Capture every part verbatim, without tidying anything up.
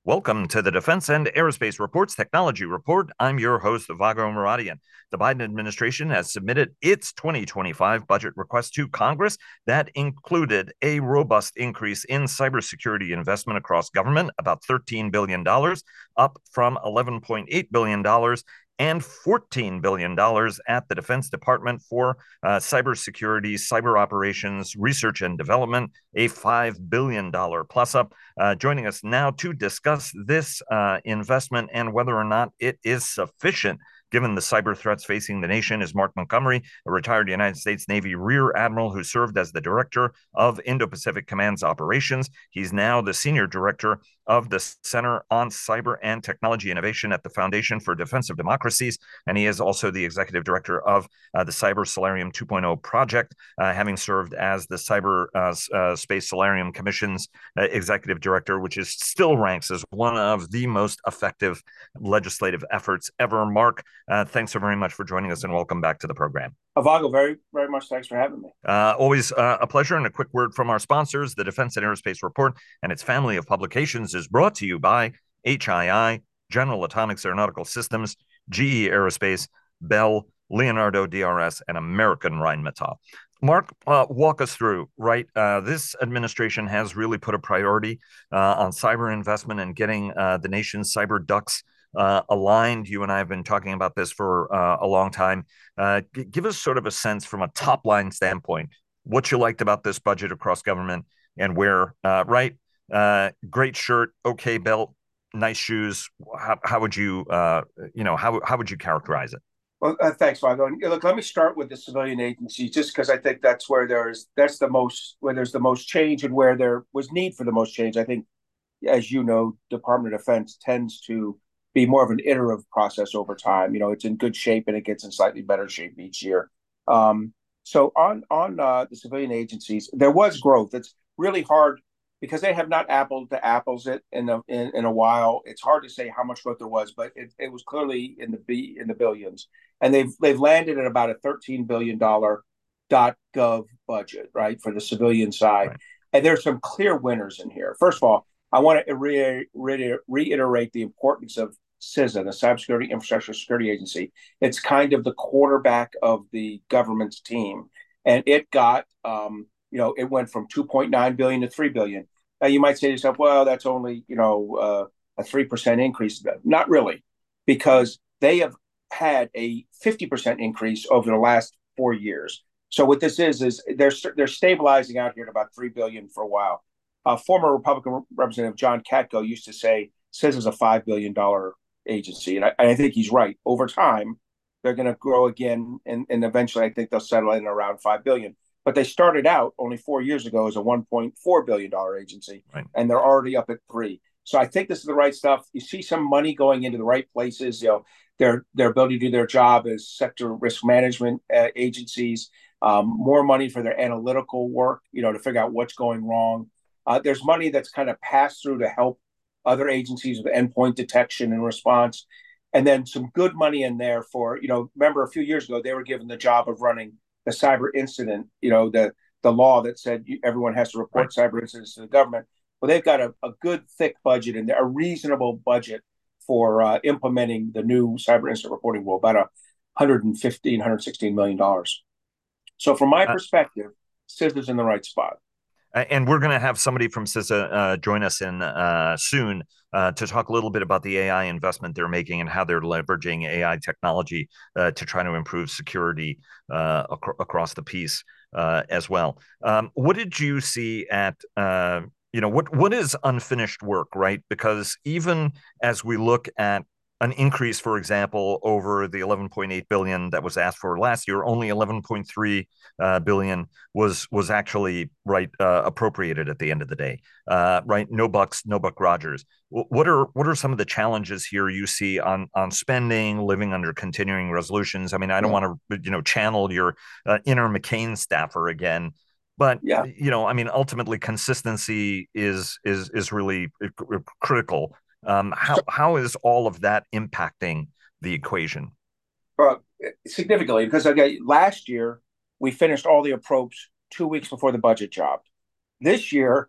Welcome to the Defense and Aerospace Reports Technology Report. I'm your host, Vago Muradian. The Biden administration has submitted its twenty twenty-five budget request to Congress that included a robust increase in cybersecurity investment across government, about thirteen billion dollars, up from eleven point eight billion dollars, and fourteen billion dollars at the Defense Department for uh, cybersecurity, cyber operations, research and development, a five billion dollars plus up. Uh, joining us now to discuss this uh, investment and whether or not it is sufficient given the cyber threats facing the nation is Mark Montgomery, a retired United States Navy Rear Admiral who served as the director of Indo-Pacific Command's operations. He's now the senior director of the Center on Cyber and Technology Innovation at the Foundation for Defensive Democracies, and he is also the executive director of uh, the Cyber Solarium two point oh project, uh, having served as the Cyber uh, uh, Space Solarium Commission's uh, executive director, which is still ranks as one of the most effective legislative efforts ever. Mark, uh, thanks so very much for joining us, and welcome back to the program. Avago, very, very much thanks for having me. Uh, always uh, a pleasure. And a quick word from our sponsors. The Defense and Aerospace Report and its family of publications is brought to you by H I I, General Atomics Aeronautical Systems, G E Aerospace, Bell, Leonardo D R S, and American Rheinmetall. Mark, uh, walk us through, right? Uh, this administration has really put a priority uh, on cyber investment and getting uh, the nation's cyber ducks Uh, aligned. You and I have been talking about this for uh, a long time. Uh, g- give us sort of a sense from a top line standpoint, what you liked about this budget across government and where, uh, right? Uh, great shirt, okay belt, nice shoes. How, how would you, uh, you know, how, how would you characterize it? Well, uh, thanks, Vago. And, look, let me start with the civilian agencies, just because I think that's where there's that's the most where there's the most change and where there was need for the most change. I think, as you know, Department of Defense tends to be more of an iterative process over time. You know, it's in good shape and it gets in slightly better shape each year. Um, so on on uh, the civilian agencies, there was growth. It's really hard because they have not apple to apples it in a in, in a while. It's hard to say how much growth there was, but it, it was clearly in the b in the billions, and they've they've landed at about a thirteen billion dollar dot gov budget, right, for the civilian side. Right. And there's some clear winners in here. First of all, I want to re- re- reiterate the importance of CISA, the Cybersecurity Infrastructure Security Agency. It's kind of the quarterback of the government's team, and it got, um, you know, it went from two point nine billion to three billion. Now you might say to yourself, well, that's only, you know, uh, a three percent increase. Not really, because they have had a fifty percent increase over the last four years. So what this is is they're they're stabilizing out here at about three billion for a while. Uh, former Republican Representative John Katko used to say CISA is a five billion dollar agency. And I, I think he's right. Over time, they're going to grow again. And, and eventually, I think they'll settle in around five billion dollars. But they started out only four years ago as a one point four billion dollars agency, Right. and they're already up at three. So I think this is the right stuff. You see some money going into the right places. You know, their their ability to do their job as sector risk management uh, agencies, um, more money for their analytical work, you know, to figure out what's going wrong. Uh, there's money that's kind of passed through to help other agencies with endpoint detection and response. And then some good money in there for, you know, remember a few years ago, they were given the job of running the cyber incident, you know, the, the law that said you, everyone has to report Right. cyber incidents to the government. Well, they've got a, a good, thick budget and a reasonable budget for uh, implementing the new cyber incident reporting rule, about a one hundred fifteen, one hundred sixteen million dollars. So from my Uh, perspective, CISA's in the right spot. And we're going to have somebody from CISA uh, join us in uh, soon uh, to talk a little bit about the A I investment they're making and how they're leveraging A I technology uh, to try to improve security uh, ac- across the piece uh, as well. Um, what did you see at, uh, you know, what what is unfinished work, right? Because even as we look at an increase, for example, over the eleven point eight billion dollars that was asked for last year, only eleven point three uh, billion dollars was was actually right uh, appropriated at the end of the day. Uh, right, no bucks, no buck Rogers. What are what are some of the challenges here you see on on spending, living under continuing resolutions? I mean, I don't Yeah. want to you know channel your uh, inner McCain staffer again, but Yeah. you know, I mean, ultimately, consistency is is is really critical. Um, how So, how is all of that impacting the equation? uh, significantly, because okay, last year we finished all the approach two weeks before the budget job. This year,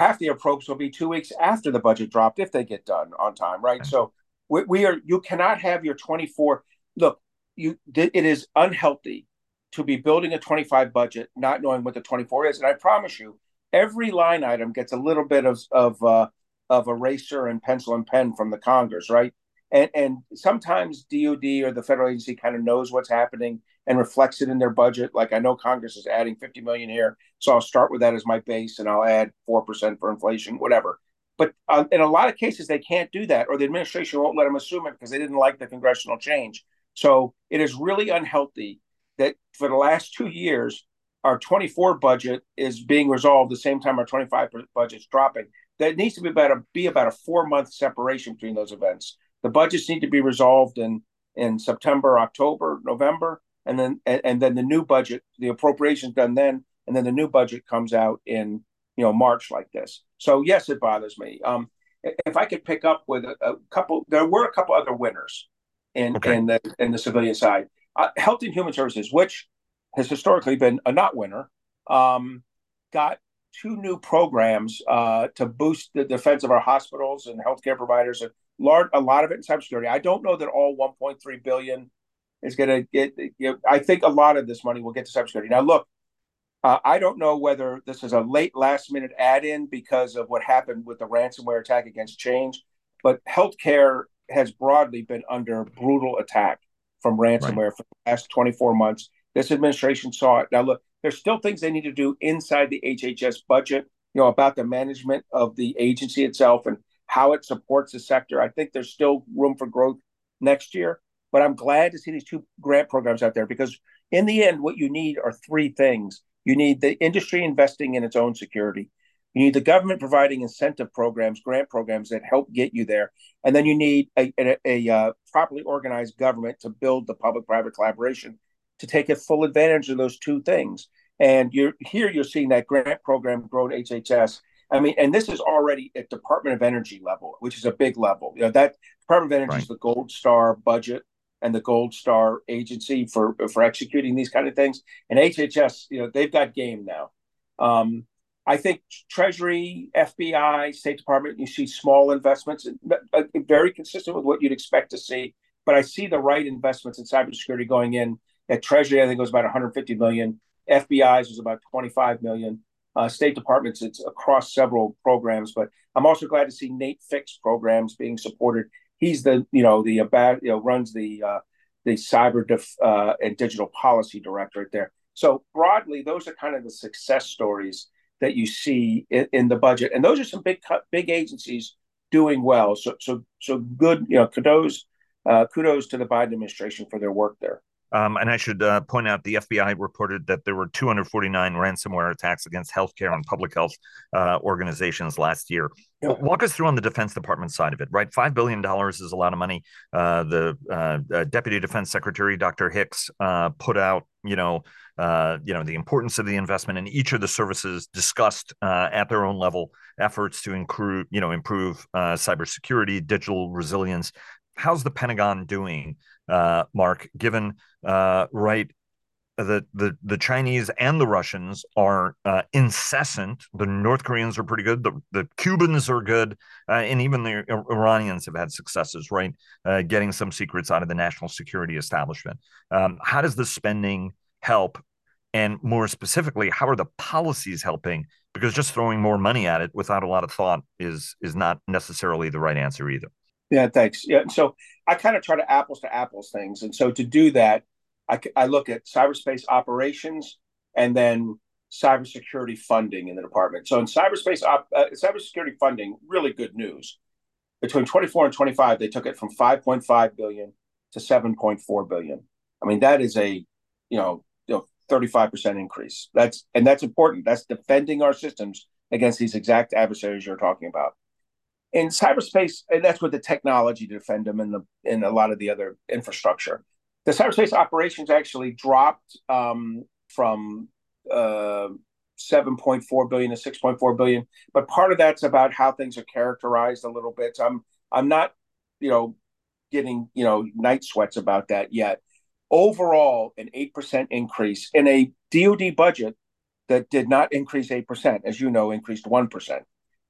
half the appropriations will be two weeks after the budget dropped if they get done on time, right? So we, we are you cannot have your twenty-four. Look, you it is unhealthy to be building a twenty-five budget not knowing what the twenty-four is, and I promise you, every line item gets a little bit of of uh, of eraser and pencil and pen from the Congress, right? And and sometimes D O D or the federal agency kind of knows what's happening and reflects it in their budget. Like I know Congress is adding fifty million here, so I'll start with that as my base, and I'll add four percent for inflation, whatever. But uh, in a lot of cases, they can't do that, or the administration won't let them assume it because they didn't like the congressional change. So it is really unhealthy that for the last two years, our twenty-four budget is being resolved the same time our twenty-five budget is dropping. That needs to be about a be about a four month separation between those events. The budgets need to be resolved in in September, October, November, and then and, and then the new budget, the appropriations done then, and then the new budget comes out in you know March like this. So yes, it bothers me. Um, if I could pick up with a, a couple, there were a couple other winners in okay. in the in the civilian side. Uh, Health and Human Services, which has historically been a not winner, um, got two new programs uh, to boost the defense of our hospitals and healthcare providers. A, large, a lot of it in cybersecurity. I don't know that all one point three billion dollars is going to get. You know, I think a lot of this money will get to cybersecurity. Now, look, uh, I don't know whether this is a late last minute add-in because of what happened with the ransomware attack against Change, but healthcare has broadly been under brutal attack from ransomware right. for the last twenty-four months. This administration saw it. Now, look, there's still things they need to do inside the H H S budget, you know, about the management of the agency itself and how it supports the sector. I think there's still room for growth next year, but I'm glad to see these two grant programs out there because in the end, what you need are three things. You need the industry investing in its own security. You need the government providing incentive programs, grant programs that help get you there. And then you need a, a, a uh, properly organized government to build the public-private collaboration to take a full advantage of those two things. And you're here, you're seeing that grant program grow at H H S. I mean, and this is already at Department of Energy level, which is a big level. You know, that Department of Energy right. is the Gold Star budget and the Gold Star agency for, for executing these kind of things. And H H S, you know, they've got game now. Um, I think Treasury, F B I, State Department, you see small investments, very consistent with what you'd expect to see. But I see the right investments in cybersecurity going in. At Treasury, I think it was about one hundred fifty million. F B I's was about twenty-five million. Uh, State Departments, it's across several programs. But I'm also glad to see Nate Fix programs being supported. He's the, you know, the about, you know, runs the uh, the cyber def, uh, and digital policy directorate there. So broadly, those are kind of the success stories that you see in, in the budget, and those are some big big agencies doing well. So so so good, you know, kudos uh, kudos to the Biden administration for their work there. Um, and I should uh, point out the F B I reported that there were two hundred forty-nine ransomware attacks against healthcare and public health uh, organizations last year. Yeah. Walk us through on the Defense Department side of it, right? five billion dollars is a lot of money. Uh, the uh, uh, Deputy Defense Secretary, Doctor Hicks, uh, put out, you know, uh, you know, the importance of the investment in each of the services discussed uh, at their own level, efforts to improve, you know, improve uh, cybersecurity, digital resilience. How's the Pentagon doing, uh, Mark, given, uh, right, the, the, the Chinese and the Russians are uh, incessant. The North Koreans are pretty good. The, the Cubans are good. Uh, and even the Iranians have had successes, right, uh, getting some secrets out of the national security establishment. Um, how does the spending help? And more specifically, how are the policies helping? Because just throwing more money at it without a lot of thought is is not necessarily the right answer either. Yeah, thanks. Yeah, so I kind of try to apples to apples things. And so to do that, I, I look at cyberspace operations and then cybersecurity funding in the department. So in cyberspace, op, uh, cybersecurity funding, really good news. Between twenty-four and twenty-five, they took it from five point five billion dollars to seven point four billion dollars. I mean, that is a, you know, you know, thirty-five percent increase. That's, and that's important. That's defending our systems against these exact adversaries you're talking about. In cyberspace, and that's with the technology to defend them and the and a lot of the other infrastructure. The cyberspace operations actually dropped um, from uh, seven point four billion dollars to six point four billion dollars, but part of that's about how things are characterized a little bit. So I'm I'm not, you know, getting, you know, night sweats about that yet. Overall, an eight percent increase in a D O D budget that did not increase eight percent, as you know, increased one percent.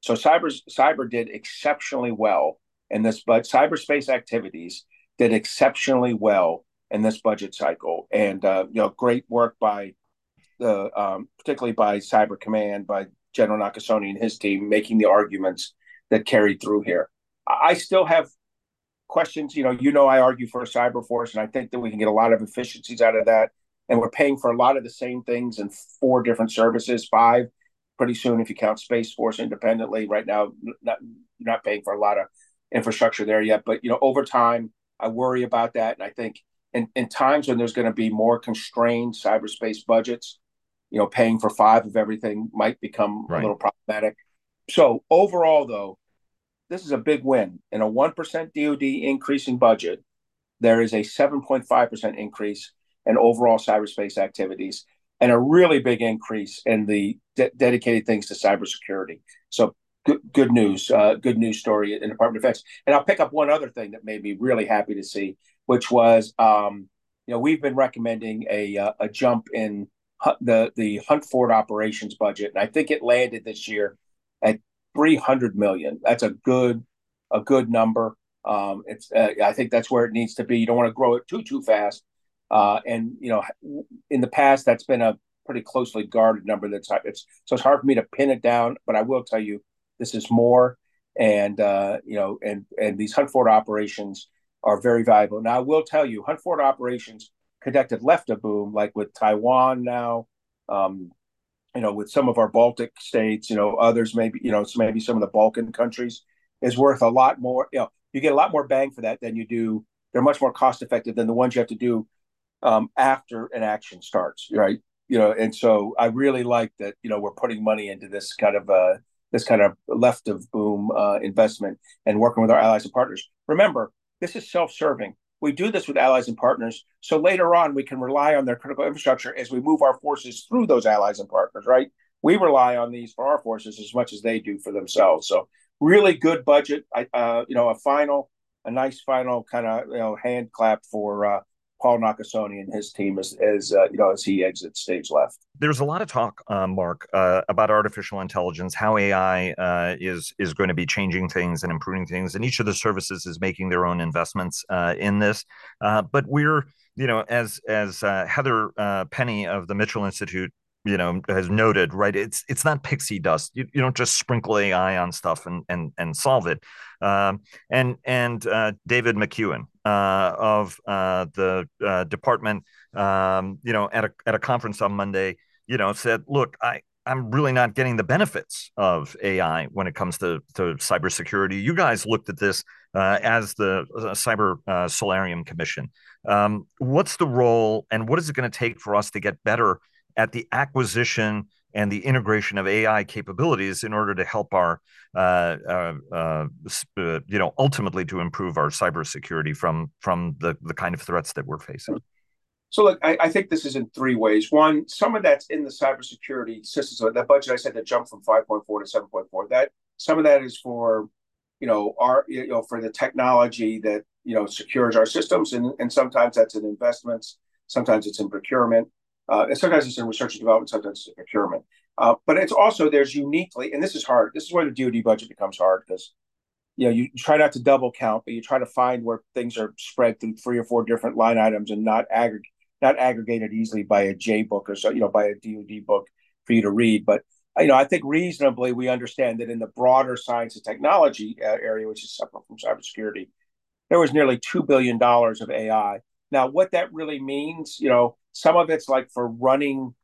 So cyber cyber did exceptionally well in this, but cyberspace activities did exceptionally well in this budget cycle, and uh, you know, great work by the um, particularly by Cyber Command, by General Nakasone and his team, making the arguments that carried through here. I still have questions. You know, you know, I argue for a cyber force, and I think that we can get a lot of efficiencies out of that. And we're paying for a lot of the same things in four different services, five pretty soon if you count Space Force independently. Right now, not, you're not paying for a lot of infrastructure there yet, but you know, over time, I worry about that, and I think in, in times when there's going to be more constrained cyberspace budgets, you know, paying for five of everything might become a Right. little problematic. So overall, though, this is a big win. In a one percent D O D increasing budget, there is a seven point five percent increase in overall cyberspace activities and a really big increase in the de- dedicated things to cybersecurity. So good, good news, uh, good news story in the Department of Defense. And I'll pick up one other thing that made me really happy to see, which was, um, you know, we've been recommending a uh, a jump in the the Hunt Forward operations budget, and I think it landed this year at three hundred million. That's a good a good number. Um, it's uh, I think that's where it needs to be. You don't want to grow it too too fast. Uh, and you know, in the past, that's been a pretty closely guarded number. That's it's so it's hard for me to pin it down. But I will tell you, this is more, and uh, you know, and and these Hunt Forward operations are very valuable. Now, I will tell you, Hunt Forward operations conducted left a boom, like with Taiwan now. Um, you know, with some of our Baltic states, you know, others maybe, you know, maybe some of the Balkan countries is worth a lot more. You know, you get a lot more bang for that than you do. They're much more cost effective than the ones you have to do um, after an action starts, right? You know, and so I really like that. You know, we're putting money into this kind of uh, this kind of left of boom uh, investment and working with our allies and partners. Remember, this is self-serving. We do this with allies and partners, so later on we can rely on their critical infrastructure as we move our forces through those allies and partners. Right? We rely on these for our forces as much as they do for themselves. So really good budget. I, uh, you know, a final, a nice final kind of you know hand clap for uh, Paul Nakasone and his team as as uh, you know as he exits stage left. There's a lot of talk, uh, Mark, uh, about artificial intelligence, how A I uh, is is going to be changing things and improving things, and each of the services is making their own investments uh, in this. Uh, but we're, you know, as as uh, Heather uh, Penny of the Mitchell Institute, you know, has noted, right? It's it's not pixie dust. You, you don't just sprinkle A I on stuff and and and solve it. Um, and and uh, David McEwen uh, of uh, the uh, department, um, you know, at a at a conference on Monday, you know, said, "Look, I I'm really not getting the benefits of A I when it comes to to cybersecurity. You guys looked at this uh, as the uh, Cyber uh, Solarium Commission. Um, what's the role, and what is it going to take for us to get better at the acquisition and the integration of A I capabilities in order to help our, uh, uh, uh, you know, ultimately to improve our cybersecurity from from the the kind of threats that we're facing?" So look, I, I think this is in three ways. One, some of that's in the cybersecurity systems. So that budget I said that jumped from five point four to seven point four. That some of that is for, you know, our you know for the technology that you know secures our systems, and and sometimes that's in investments, sometimes it's in procurement, uh, and sometimes it's in research and development, sometimes it's in procurement. Uh, but it's also there's uniquely, and this is hard. This is where the D O D budget becomes hard because you know you try not to double count, but you try to find where things are spread through three or four different line items and not aggregate not aggregated easily by a J book or so, you know, by a D O D book for you to read. But, you know, I think reasonably we understand that in the broader science and technology uh, area, which is separate from cybersecurity, there was nearly two billion dollars of A I. Now, what that really means, you know, some of it's like for running,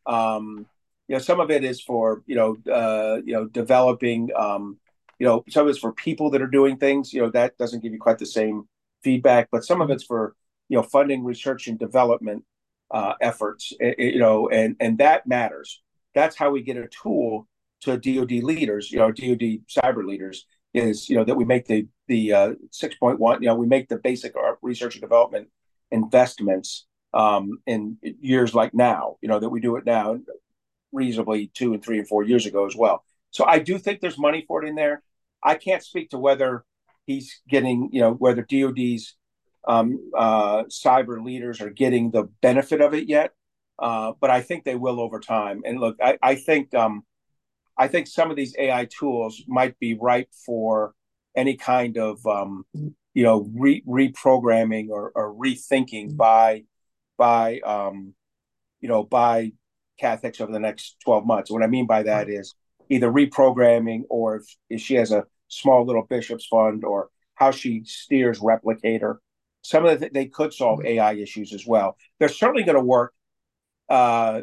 um, you know, some of it is for, you know, uh, you know, developing, um, you know, some of it's for people that are doing things, you know, that doesn't give you quite the same feedback, but some of it's for, you know, funding research and development uh, efforts, you know, and and that matters. That's how we get a tool to D O D leaders, you know, D O D cyber leaders, is you know that we make the the uh, six point one, you know, we make the basic research and development investments um, in years like now, you know, that we do it now, reasonably two and three and four years ago as well. So I do think there's money for it in there. I can't speak to whether he's getting, you know, whether D O D's um, uh, cyber leaders are getting the benefit of it yet, uh, but I think they will over time. And look, I, I think um, I think some of these A I tools might be ripe for any kind of um, you know re- reprogramming or, or rethinking by by um, you know by Catholics over the next twelve months. What I mean by that Right. is either reprogramming, or if, if she has a small little bishops fund, or how she steers Replicator. Some of the they could solve A I issues as well. They're certainly going to work. Uh,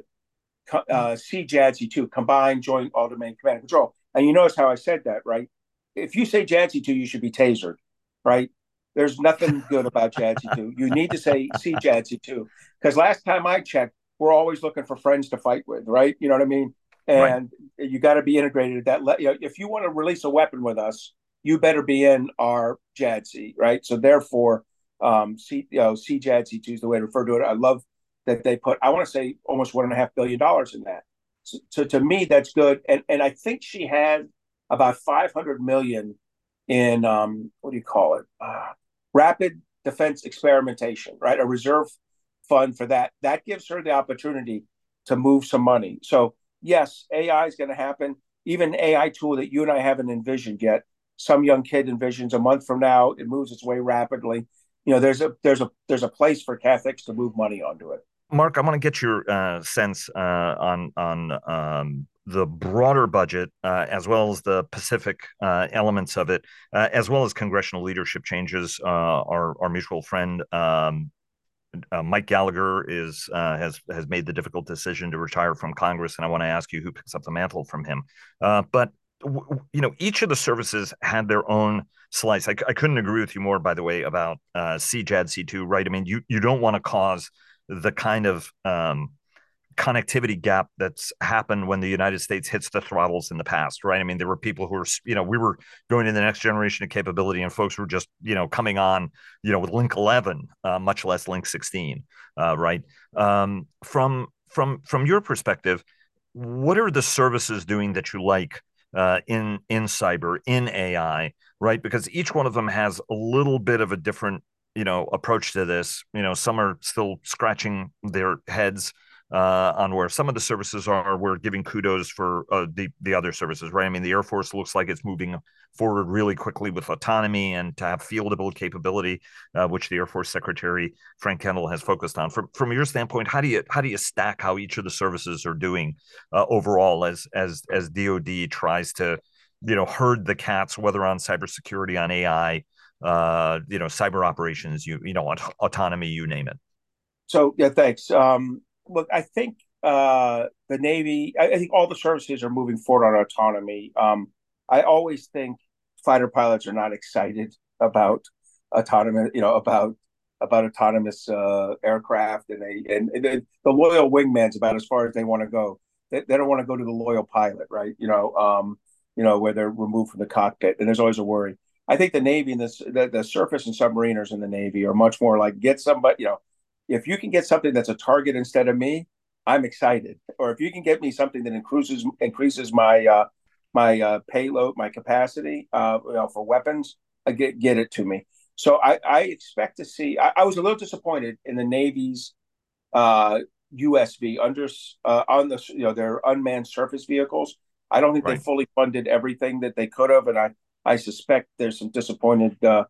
uh, C J A D S I two, Combined Joint All Domain Command and Control. And you notice how I said that, right? If you say J A D S I two, you should be tasered, right? There's nothing good about J A D S I two. You need to say C J A D S I two, because last time I checked, we're always looking for friends to fight with, right? You know what I mean? Right. And you got to be integrated at that. Le- you know, if you want to release a weapon with us, you better be in our J A D S I, right? So therefore, um, C, you know, C J A D S I two is the way to refer to it. I love that they put, I want to say, almost one and a half billion dollars in that. So, so to me, that's good. And and I think she had about five hundred million in um, what do you call it? Uh, rapid defense experimentation, right? A reserve fund for that. That gives her the opportunity to move some money. So yes, A I is going to happen. Even an A I tool that you and I haven't envisioned yet. Some young kid envisions a month from now. It moves its way rapidly. You know, there's a there's a there's a place for Catholics to move money onto it. Mark, I want to get your uh, sense uh, on on um, the broader budget, uh, as well as the Pacific uh, elements of it, uh, as well as congressional leadership changes. Uh, our our mutual friend um, uh, Mike Gallagher is uh, has has made the difficult decision to retire from Congress, and I want to ask you who picks up the mantle from him. Uh, but you know, each of the services had their own slice. I, I couldn't agree with you more, by the way, about uh, C J A D S I two. Right? I mean, you you don't want to cause the kind of um, connectivity gap that's happened when the United States hits the throttles in the past, right? I mean, there were people who were, you know, we were going to the next generation of capability, and folks were just, you know, coming on, you know, with Link eleven, uh, much less Link sixteen, uh, right? Um, from from from your perspective, what are the services doing that you like uh, in in cyber, in A I, right? Because each one of them has a little bit of a different, you know, approach to this. You know, some are still scratching their heads uh, on where some of the services are. We're giving kudos for uh, the the other services, right? I mean, the Air Force looks like it's moving forward really quickly with autonomy and to have fieldable capability, uh, which the Air Force Secretary Frank Kendall has focused on. From from your standpoint, how do you how do you stack how each of the services are doing uh, overall as as as D O D tries to, you know, herd the cats, whether on cybersecurity, on A I, uh, you know, cyber operations, you you know, aut- autonomy, you name it. So yeah, thanks. Um, look, I think uh, the Navy. I, I think all the services are moving forward on autonomy. Um, I always think fighter pilots are not excited about autonomous. You know, about about autonomous uh, aircraft, and they and, and the, the loyal wingman's about as far as they want to go. They, they don't want to go to the loyal pilot, right? You know, um, you know where they're removed from the cockpit, and there's always a worry. I think the Navy and the, the the surface and submariners in the Navy are much more like get somebody. You know, if you can get something that's a target instead of me, I'm excited. Or if you can get me something that increases increases my uh, my uh, payload, my capacity, uh, you know, for weapons, uh, get get it to me. So I, I expect to see. I, I was a little disappointed in the Navy's uh, U S V under uh, on the you know their unmanned surface vehicles. I don't think they Right. fully funded everything that they could have, and I I suspect there's some disappointed uh,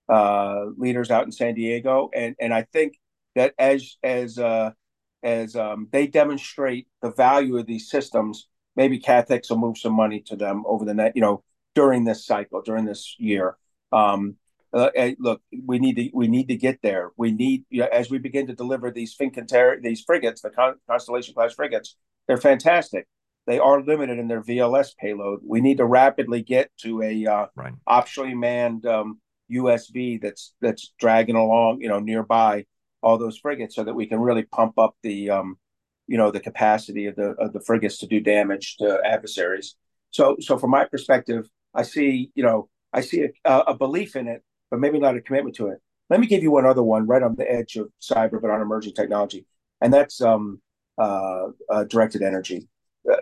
uh, leaders out in San Diego, and and I think that as as uh, as um, they demonstrate the value of these systems, maybe Catholics will move some money to them over the net, you know, during this cycle, during this year. Um, uh, look, we need to we need to get there. We need, you know, as we begin to deliver these Fincantieri, these frigates, the Con- Constellation class frigates. They're fantastic. They are limited in their V L S payload. We need to rapidly get to a uh, Right. optionally manned um, U S V that's that's dragging along, you know, nearby all those frigates, so that we can really pump up the, um, you know, the capacity of the of the frigates to do damage to adversaries. So, so from my perspective, I see, you know, I see a, a belief in it, but maybe not a commitment to it. Let me give you one other one right on the edge of cyber, but on emerging technology, and that's um, uh, uh, directed energy. Uh,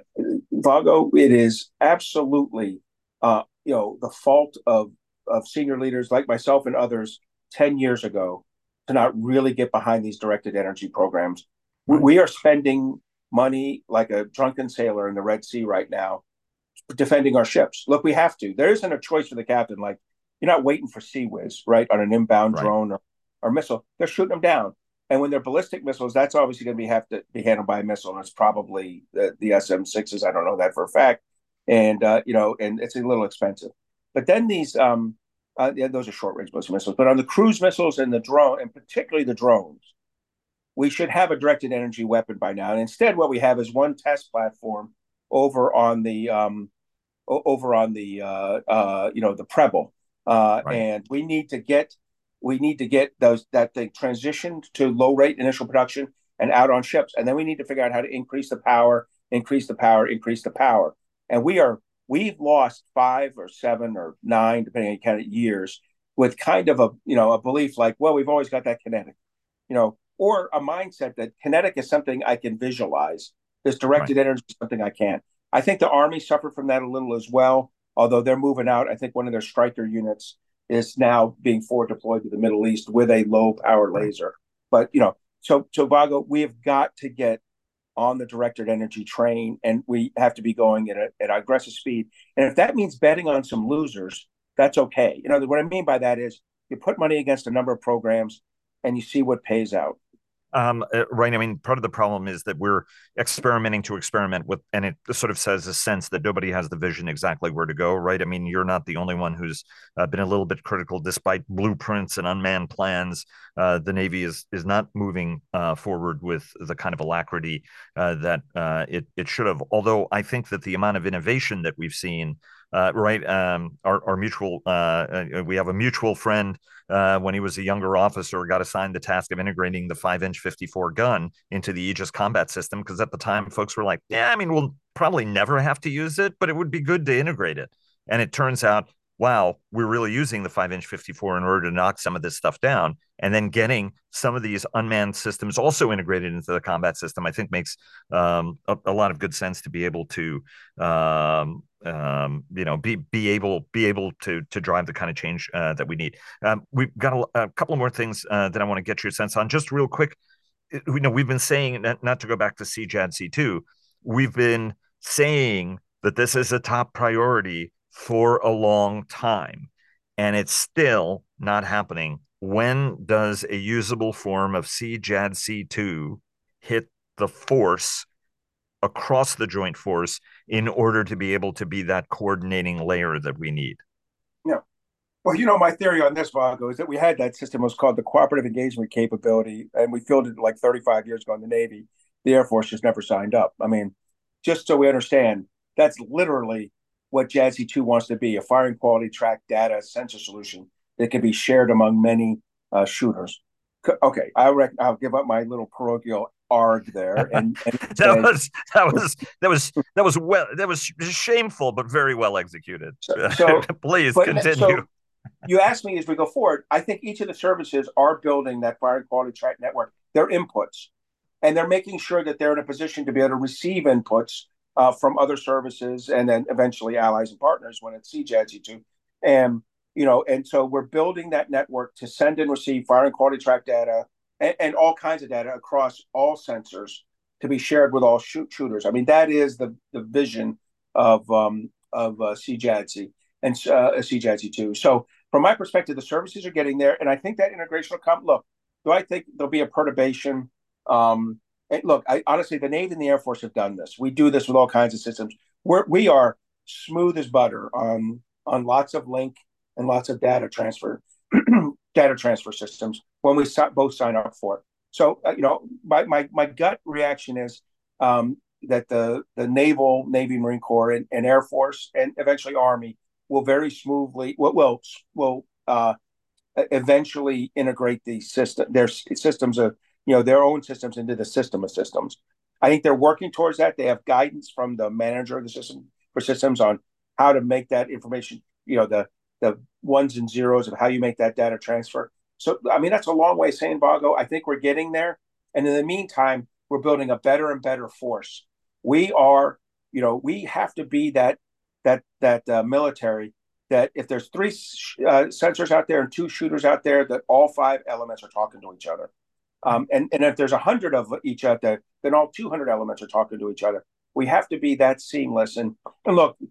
Vago, it is absolutely, uh, you know, the fault of of senior leaders like myself and others ten years ago to not really get behind these directed energy programs. We, Right. we are spending money like a drunken sailor in the Red Sea right now, defending our ships. Look, we have to. There isn't a choice for the captain. Like, you're not waiting for Sea Whiz, right, on an inbound Right. drone or, or missile. They're shooting them down. And when they're ballistic missiles, that's obviously going to be have to be handled by a missile, and it's probably the, the S M sixes. I don't know that for a fact, and uh, you know, and it's a little expensive. But then these, um, uh, yeah, those are short range ballistic missiles. But on the cruise missiles and the drone, and particularly the drones, we should have a directed energy weapon by now. And instead, what we have is one test platform over on the um, over on the uh, uh, you know the Preble, uh, Right. and we need to get we need to get those that thing transitioned to low rate initial production and out on ships, and then we need to figure out how to increase the power, increase the power, increase the power. And we are we've lost five or seven or nine, depending on kind of years, with kind of a you know a belief like, well, we've always got that kinetic, you know, or a mindset that kinetic is something I can visualize. This Right. directed energy is something I can't. I think the Army suffered from that a little as well, although they're moving out. I think one of their Stryker units is now being forward deployed to the Middle East with a low power Right. laser. But, you know, so, so Vago, we have got to get on the directed energy train, and we have to be going at, a, at aggressive speed. And if that means betting on some losers, that's okay. You know, what I mean by that is you put money against a number of programs and you see what pays out. Um, uh, right. I mean, part of the problem is that we're experimenting to experiment with, and it sort of says a sense that nobody has the vision exactly where to go. Right. I mean, you're not the only one who's uh, been a little bit critical, despite blueprints and unmanned plans. Uh, the Navy is is not moving uh, forward with the kind of alacrity uh, that uh, it it should have. Although I think that the amount of innovation that we've seen, uh, right, um, our our mutual, uh, uh, we have a mutual friend uh, when he was a younger officer, got assigned the task of integrating the five inch fifty-four gun into the Aegis combat system. Because at the time, folks were like, yeah, I mean, we'll probably never have to use it, but it would be good to integrate it. And it turns out, wow, we're really using the five inch fifty-four in order to knock some of this stuff down. And then getting some of these unmanned systems also integrated into the combat system, I think makes um, a, a, lot of good sense to be able to um, um, you know, be be able be able to to drive the kind of change uh, that we need. Um, we've got a, a couple more things uh, that I want to get your sense on, just real quick. You know, we've been saying, not, not to go back to C J A D C two, we've been saying that this is a top priority for a long time, and it's still not happening. When does a usable form of C J A D C two hit the force across the joint force in order to be able to be that coordinating layer that we need? Yeah. Well, you know, my theory on this, Vago, is that we had that system, was called the cooperative engagement capability, and we fielded it like thirty-five years ago in the Navy. The Air Force just never signed up. I mean, just so we understand, that's literally what J A D C two wants to be, a firing quality track data sensor solution that can be shared among many uh, shooters. Okay, I rec- I'll give up my little parochial arg there, and, and that say, was that was that was that was well that was shameful, but very well executed. so, so Please but continue. so you asked me as we go forward. I think each of the services are building that firing quality track network. Their inputs, and they're making sure that they're in a position to be able to receive inputs uh, from other services, and then eventually allies and partners when it's C J A D C two. And you know, and so we're building that network to send and receive firing quality track data and, and all kinds of data across all sensors to be shared with all shoot shooters. I mean, that is the the vision of um, of uh, C J A D C and uh, C J A D C two. So from my perspective, the services are getting there, and I think that integration will come. Look, do I think there'll be a perturbation? Um, and look, I honestly, the Navy and the Air Force have done this. We do this with all kinds of systems. We're we are smooth as butter on on lots of link and lots of data transfer data transfer systems when we both sign up for it. So uh, you know, my, my my gut reaction is um, that the the naval, Navy, Marine Corps, and, and Air Force, and eventually Army will very smoothly will will will uh, eventually integrate the system their systems of you know their own systems into the system of systems. I think they're working towards that. They have guidance from the manager of the system for systems on how to make that information, you know, the the ones and zeros of how you make that data transfer. So, I mean, that's a long way of saying, Vago, I think we're getting there. And in the meantime, we're building a better and better force. We are, you know, we have to be that that that uh, military that if there's three uh, sensors out there and two shooters out there, that all five elements are talking to each other. Um, and, and if there's a hundred of each out there, then all two hundred elements are talking to each other. We have to be that seamless. And, and look,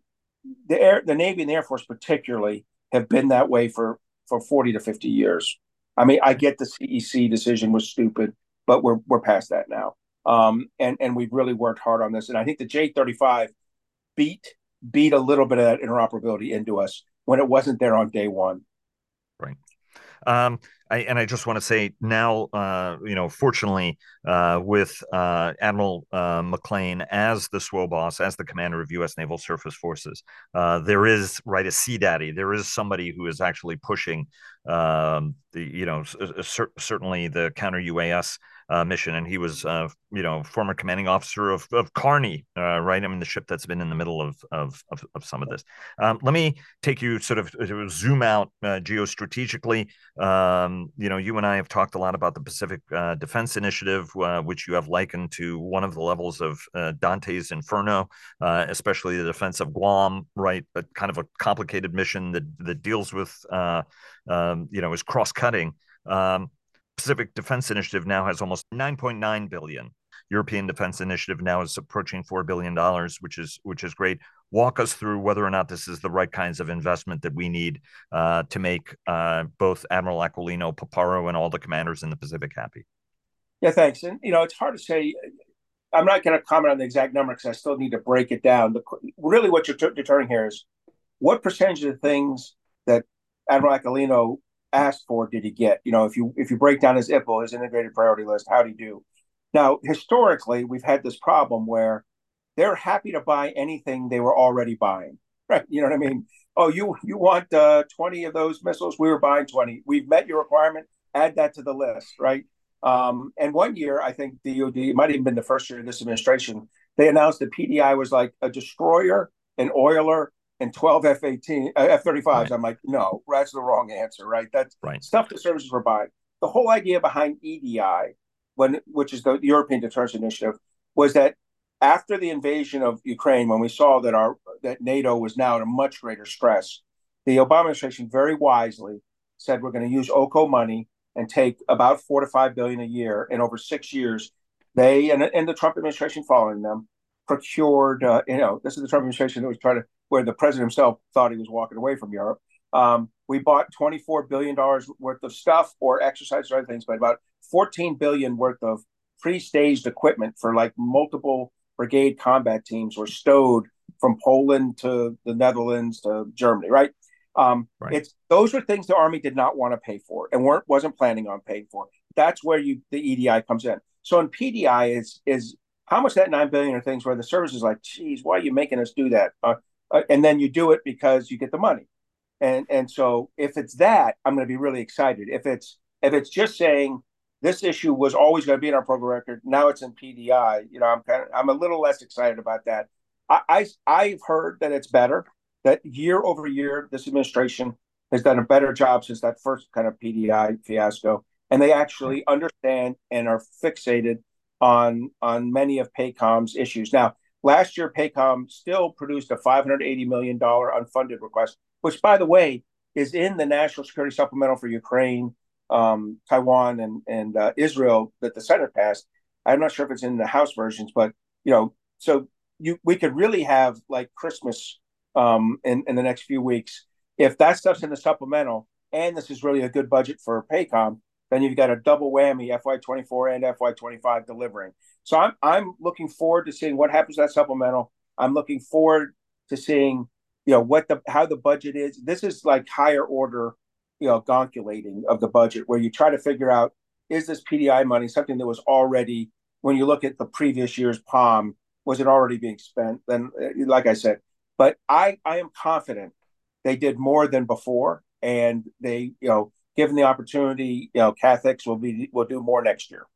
the air, the Navy and the Air Force particularly have been that way for for forty to fifty years. I mean, I get the C E C decision was stupid, but we're we're past that now. Um, and and we've really worked hard on this. And I think the J thirty-five beat beat a little bit of that interoperability into us when it wasn't there on day one. Right. Um, I, and I just want to say now, uh, you know, fortunately, uh, with uh, Admiral uh, McClain as the S W O boss, as the commander of U S Naval Surface Forces, uh, there is, right, a sea daddy. There is somebody who is actually pushing um, the, you know, cer- certainly the counter U A S uh, mission. And he was, uh, you know, former commanding officer of, of Carney, uh, right? I mean, the ship that's been in the middle of, of, of, of some of this. Um, let me take you sort of uh, zoom out uh, geostrategically. Um, you know, you and I have talked a lot about the Pacific uh, Defense Initiative, uh, which you have likened to one of the levels of uh, Dante's Inferno, uh, especially the defense of Guam, right? A kind of a complicated mission that that deals with, uh, um, you know, is cross-cutting. Um, Pacific Defense Initiative now has almost nine point nine billion dollars. European Defense Initiative now is approaching four billion dollars, which is which is great. Walk us through whether or not this is the right kinds of investment that we need uh, to make uh, both Admiral Aquilino, Paparo, and all the commanders in the Pacific happy. Yeah, thanks. And you know, it's hard to say. I'm not going to comment on the exact number because I still need to break it down. The, really, what you're t- determining here is what percentage of the things that Admiral Aquilino asked for did he get? You know, if you if you break down his I P L, his integrated priority list, how did he do? Now, historically, we've had this problem where they're happy to buy anything they were already buying, right? You know what I mean? Oh, you you want uh, twenty of those missiles? We were buying twenty. We've met your requirement. Add that to the list, right? Um, and one year, I think the D O D, it might have even been the first year of this administration, they announced that P D I was like a destroyer, an oiler, and twelve F eighteen, uh, F thirty-fives. Right. I'm like, no, that's the wrong answer, right? That's right. stuff the services were buying. The whole idea behind E D I, when which is the European Deterrence Initiative, was that after the invasion of Ukraine, when we saw that our that NATO was now at a much greater stress, the Obama administration very wisely said we're going to use O C O money and take about four to five billion a year, and over six years, they and, and the Trump administration following them procured. Uh, you know, this is the Trump administration that was trying to where the president himself thought he was walking away from Europe. Um, we bought twenty-four billion dollars worth of stuff or exercises or other things, but about fourteen billion dollars worth of pre-staged equipment for like multiple brigade combat teams were stowed from Poland to the Netherlands to Germany, right? Um, right. It's those were things the Army did not want to pay for and weren't wasn't planning on paying for. That's where you the E D I comes in. So in P D I is is how much that nine billion are things where the service is like, geez, why are you making us do that? Uh, uh, and then you do it because you get the money. And and so if it's that, I'm going to be really excited. If it's if it's just saying this issue was always going to be in our program record, now it's in P D I. You know, I'm kind of I'm a little less excited about that. I, I I've heard that it's better. That year over year, this administration has done a better job since that first kind of P D I fiasco, and they actually understand and are fixated on on many of PACOM's issues. Now, last year, PACOM still produced a five hundred eighty million dollars unfunded request, which, by the way, is in the National Security Supplemental for Ukraine, um, Taiwan, and and uh, Israel that the Senate passed. I'm not sure if it's in the House versions, but you know, so you we could really have like Christmas um, in in the next few weeks if that stuff's in the supplemental, and this is really a good budget for PACOM. Then you've got a double whammy, F Y twenty-four and F Y twenty-five delivering. So I'm I'm looking forward to seeing what happens to that supplemental. I'm looking forward to seeing, you know, what the how the budget is. This is like higher order, you know, gonculating of the budget where you try to figure out, is this P D I money something that was already, when you look at the previous year's P O M, was it already being spent? Then, like I said, but I I am confident they did more than before, and they, you know, given the opportunity, you know, Catholics will be will do more next year.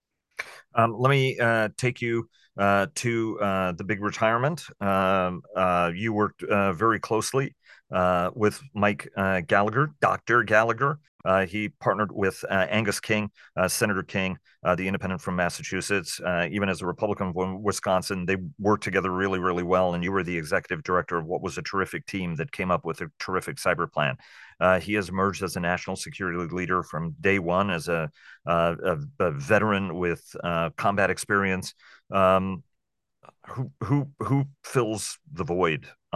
Um, let me uh, take you uh, to uh, the big retirement. Um, uh, you worked uh, very closely uh, with Mike uh, Gallagher, Doctor Gallagher. Uh, he partnered with uh, Angus King, uh, Senator King, uh, the independent from Massachusetts. Uh, even as a Republican from Wisconsin, they worked together really, really well. And you were the executive director of what was a terrific team that came up with a terrific cyber plan. Uh, he has emerged as a national security leader from day one, as a, uh, a, a veteran with uh, combat experience. Um, who who who fills the void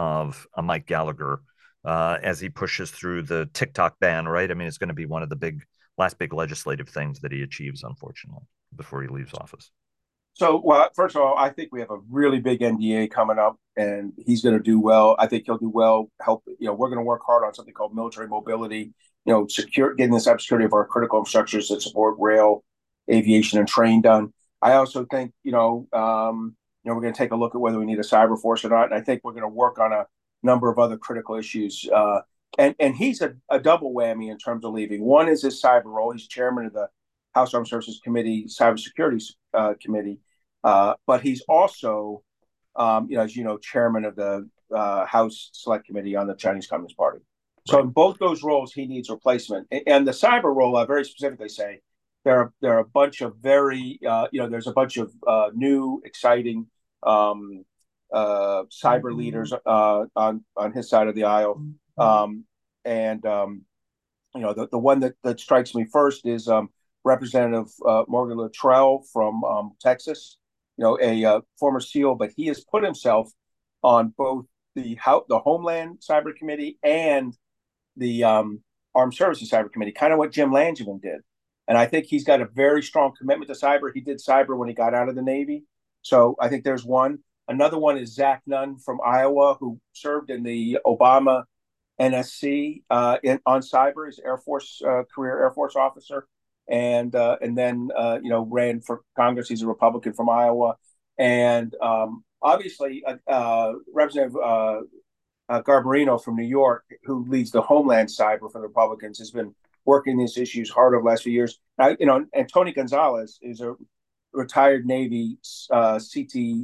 of a Mike Gallagher uh, as he pushes through the TikTok ban, right? I mean, it's going to be one of the big last big legislative things that he achieves, unfortunately, before he leaves office. So, well, first of all, I think we have a really big N D A coming up, and he's going to do well. I think he'll do well. Help, you know, we're going to work hard on something called military mobility. You know, secure getting the cybersecurity of our critical infrastructures that support rail, aviation, and train done. I also think, you know, um, you know, we're going to take a look at whether we need a cyber force or not. And I think we're going to work on a number of other critical issues. Uh, and and he's a, a double whammy in terms of leaving. One is his cyber role. He's chairman of the House Armed Services Committee, Cybersecurity uh, Committee, uh, but he's also, um, you know, as you know, chairman of the uh, House Select Committee on the Chinese Communist Party. So right. In both those roles, he needs replacement. And, and the cyber role, I very specifically say, there are there are a bunch of very, uh, you know, there's a bunch of uh, new, exciting um, uh, cyber mm-hmm. leaders uh, on on his side of the aisle, um, and um, you know, the the one that that strikes me first is um, Representative uh, Morgan Luttrell from um, Texas. You know, a uh, former SEAL, but he has put himself on both the House, the Homeland Cyber Committee and the um, Armed Services Cyber Committee, kind of what Jim Langevin did. And I think he's got a very strong commitment to cyber. He did cyber when he got out of the Navy. So I think there's one. Another one is Zach Nunn from Iowa, who served in the Obama N S C uh, in, on cyber. He's Air Force, uh, career Air Force officer. And uh, and then, uh, you know, ran for Congress. He's a Republican from Iowa. And um, obviously, uh, uh, Representative uh, uh, Garbarino from New York, who leads the Homeland Cyber for the Republicans, has been working these issues hard over the last few years. I, you know, and Tony Gonzalez is a retired Navy uh, C T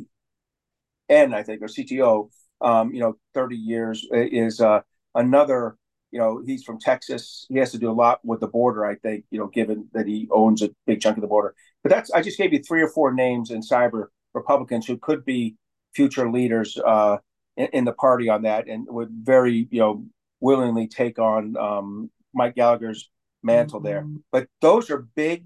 N, I think, or C T O. Um, you know, thirty years is uh, another. You know, he's from Texas. He has to do a lot with the border, I think. You know, given that he owns a big chunk of the border. But that's I just gave you three or four names in cyber Republicans who could be future leaders uh, in, in the party on that, and would very, you know, willingly take on um, Mike Gallagher's mantle mm-hmm. there. But those are big,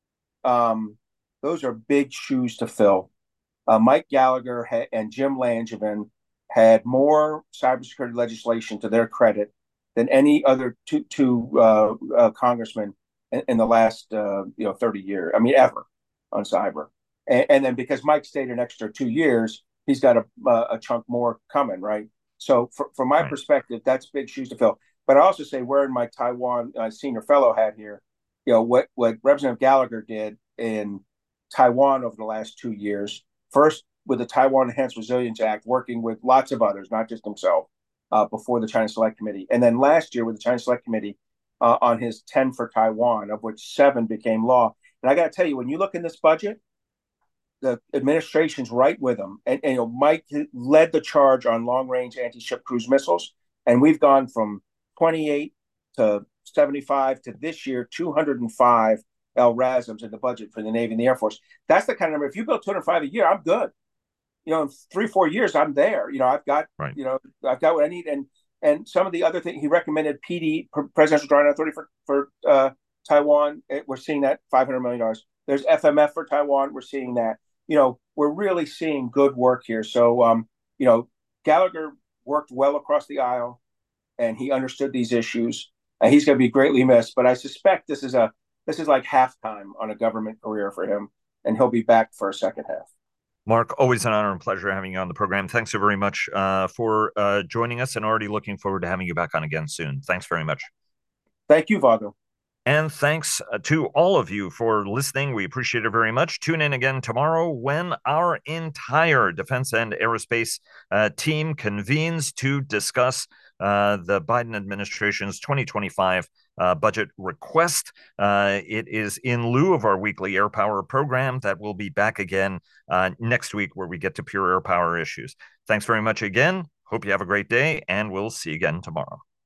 um, those are big shoes to fill. Uh, Mike Gallagher ha- and Jim Langevin had more cybersecurity legislation to their credit than any other two, two uh, uh, congressmen in, in the last uh, you know thirty years. I mean, ever on cyber. And, and then because Mike stayed an extra two years, he's got a, a chunk more coming, right? So for, from my right. perspective, that's big shoes to fill. But I also say, wearing my Taiwan uh, senior fellow hat here, you know, what, what Representative Gallagher did in Taiwan over the last two years, first with the Taiwan Enhanced Resilience Act, working with lots of others, not just himself, uh, before the China Select Committee. And then last year with the China Select Committee uh, on his ten for Taiwan, of which seven became law. And I got to tell you, when you look in this budget, the administration's right with him. And, and you know, Mike led the charge on long-range anti-ship cruise missiles. And we've gone from twenty-eight to seventy-five to this year, two hundred five L R A S Ms in the budget for the Navy and the Air Force. That's the kind of number. If you build two hundred five a year, I'm good. You know, in three, four years, I'm there. You know, I've got, right. you know, I've got what I need. And and some of the other things, he recommended P D, Presidential Drawdown Authority for, for uh, Taiwan. We're seeing that five hundred million dollars. There's F M F for Taiwan. We're seeing that. You know, we're really seeing good work here. So, um, you know, Gallagher worked well across the aisle, and he understood these issues, and he's going to be greatly missed. But I suspect this is a this is like halftime on a government career for him, and he'll be back for a second half. Mark, always an honor and pleasure having you on the program. Thanks so very much uh, for uh, joining us, and already looking forward to having you back on again soon. Thanks very much. Thank you, Vago. And thanks to all of you for listening. We appreciate it very much. Tune in again tomorrow when our entire defense and aerospace uh, team convenes to discuss uh, the Biden administration's twenty twenty-five uh, budget request. Uh, it is in lieu of our weekly Air Power program that will be back again uh, next week, where we get to pure air power issues. Thanks very much again. Hope you have a great day, and we'll see you again tomorrow.